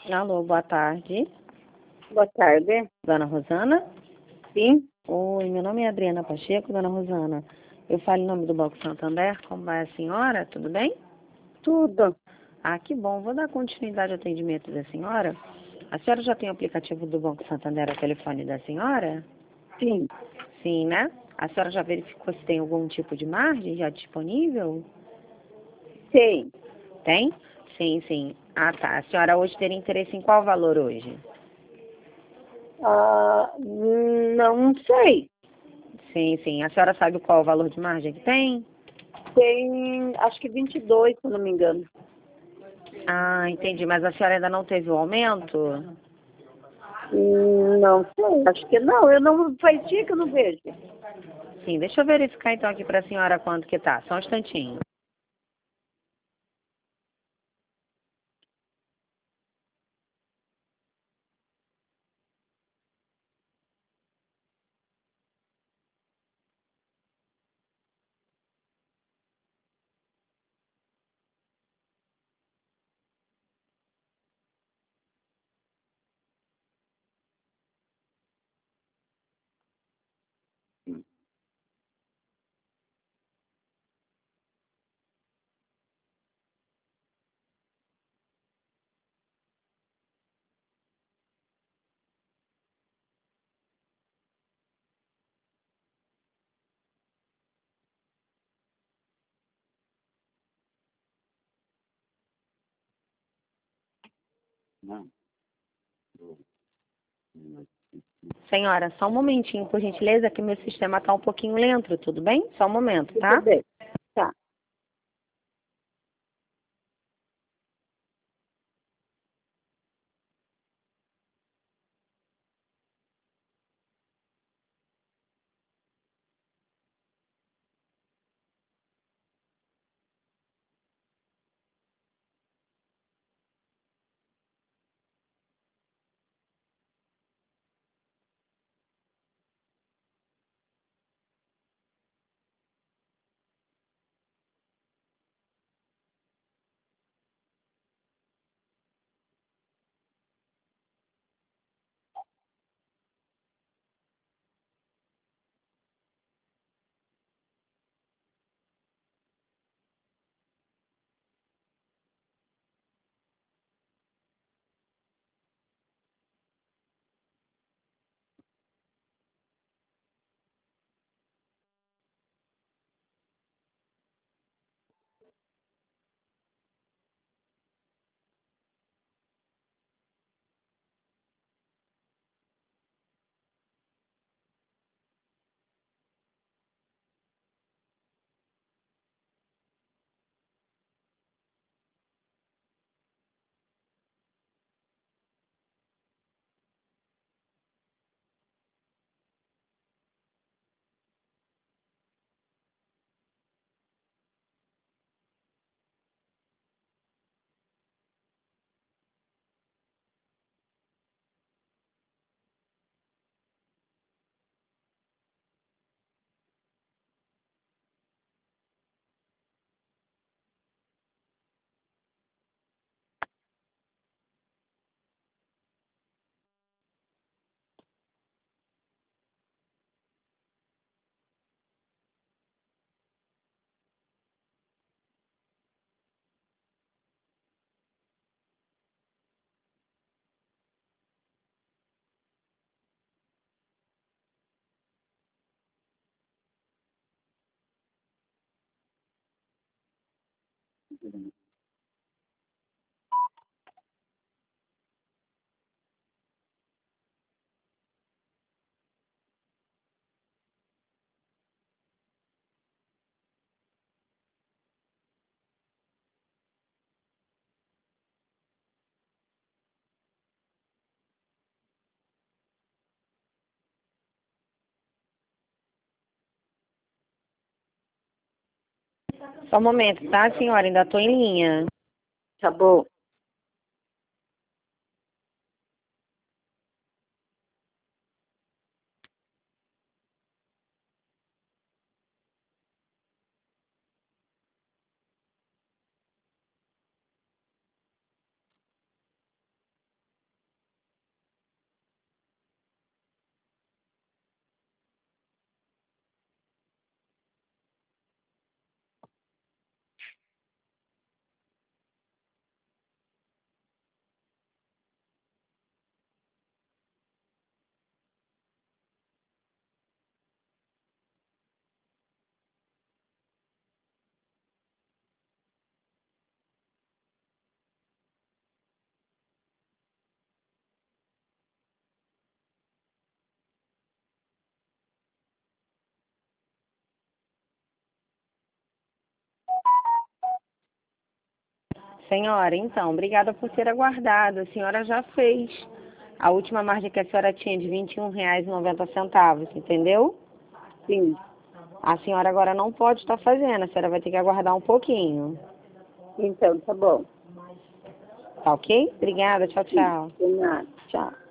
Alô, boa tarde. Boa tarde. Dona Rosana? Sim, Oi, meu nome é Adriana Pacheco, Dona Rosana. Eu falo em nome do Banco Santander. Como vai a senhora? Tudo bem? tudo. Ah, que bom. Vou dar continuidade ao atendimento da senhora. A senhora já tem o aplicativo do Banco Santander ao telefone da senhora? Sim, Sim, né? A senhora já verificou se tem algum tipo de margem já disponível? tem. Tem? Sim, sim. Ah, tá. A senhora hoje teria interesse em qual valor hoje? Não sei. Sim, sim. A senhora sabe qual o valor de margem que tem? Tem, acho que 22, se eu não me engano. Ah, entendi. Mas a senhora ainda não teve o aumento? Não sei, acho que não. Eu não, faz dia que eu não vejo. Sim, deixa eu verificar então aqui para a senhora quanto que tá. Só um instantinho. Senhora, só um momentinho, por gentileza, que meu sistema tá um pouquinho lento, tudo bem? Só um momento, Tudo tá? bem. Tá. Só um momento, tá, senhora? Ainda tô em linha. Tá bom. Senhora, então, obrigada por ter aguardado. A senhora já fez. A última margem que a senhora tinha de R$ 21,90, entendeu? Sim. A senhora agora não pode estar fazendo, a senhora vai ter que aguardar um pouquinho. Então, tá bom. Tá ok? Obrigada, tchau, Sim. tchau. De nada. Tchau.